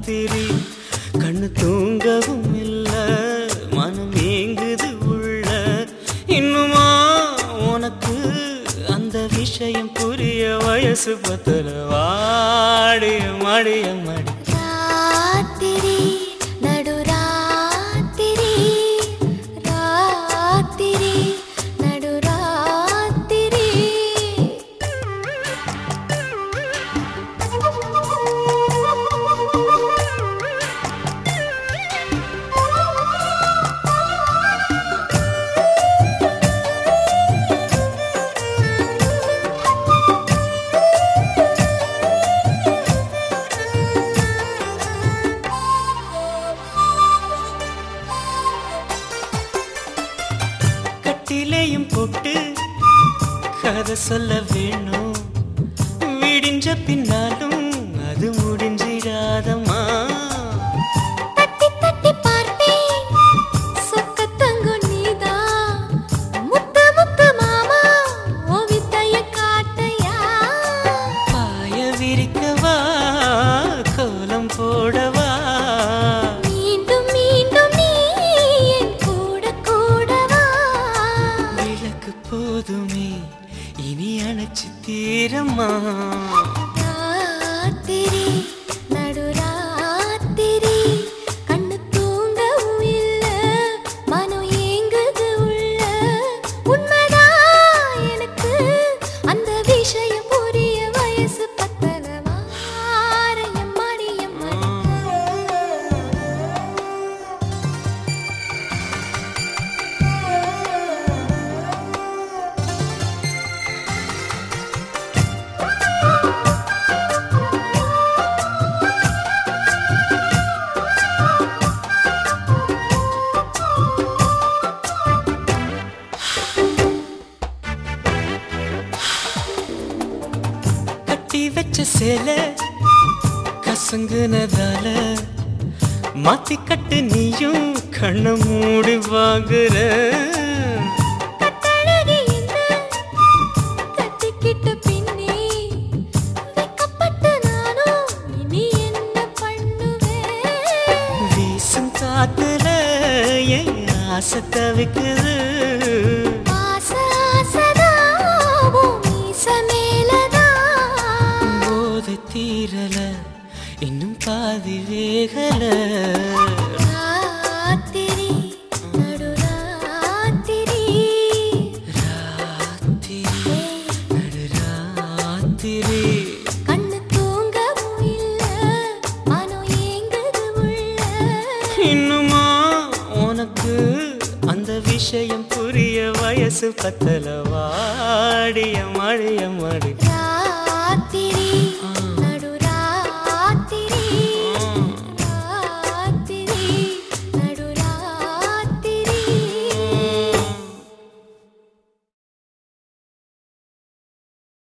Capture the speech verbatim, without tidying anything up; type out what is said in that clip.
ராத்திரி கண்ணு தூங்கவும் இல்ல மனம் ஏங்குது உள்ள இன்னுமா உனக்கு அந்த விஷயம் புரிய வயசு பத்தல வாடிய மடிய மடி ராத்திரி நடு ராத்திரி ராத்திரி நடு ராத்திரி கட்டிலையும் போட்டு கதை சொல்ல வேணும் விடிஞ்ச பின்னாலும் அது முடிஞ்சிடாதம்மா தட்டி தட்டி பார்த்தேன் சொக்க தங்கம் நீதான் முத்து முத்து மாமா ஓ வித்தைய காட்டையா பாய விரிக்கவா கோலம் போடவா மீண்டும் மீண்டும் நீ என் கூட கூடவா விளக்கு போதுமே இனி அணைச்சு தீரம்மா ராத்திரி நடு ராத்திரி கண்ணு தூங்கவும் இல்ல மனம் ஏங்குது உள்ள உண்மைதான் எனக்கு அந்த விஷயம் புரிய வயசு பத்தல வாரையம் மடியம் கட்டி வச்ச சேலை கசங்குனதால மாத்தி கட்டு நீயும் கண்ண மூடி வாங்குற கட்டழகி என்ன கட்டிக்கிட்ட பின்னே வெக்கப்பட்ட நானும் இனி என்ன பண்ணுவேன் வீசும் காத்துல என் ஆசை தவிக்குது ஆசை ஆசைதான் உன் மீச மேலதான் போதை தீரல இன்னும் பாதி வேகல ராத்திரி நடு ராத்திரி ராத்திரி நடு ராத்திரி கண்ணு தூங்கவும் இல்ல மனம் ஏங்குது உள்ள இன்னுமா உனக்கு அந்த விஷயம் புரிய வயசு பத்தல வாடிய மழைய மடி ராத்திரி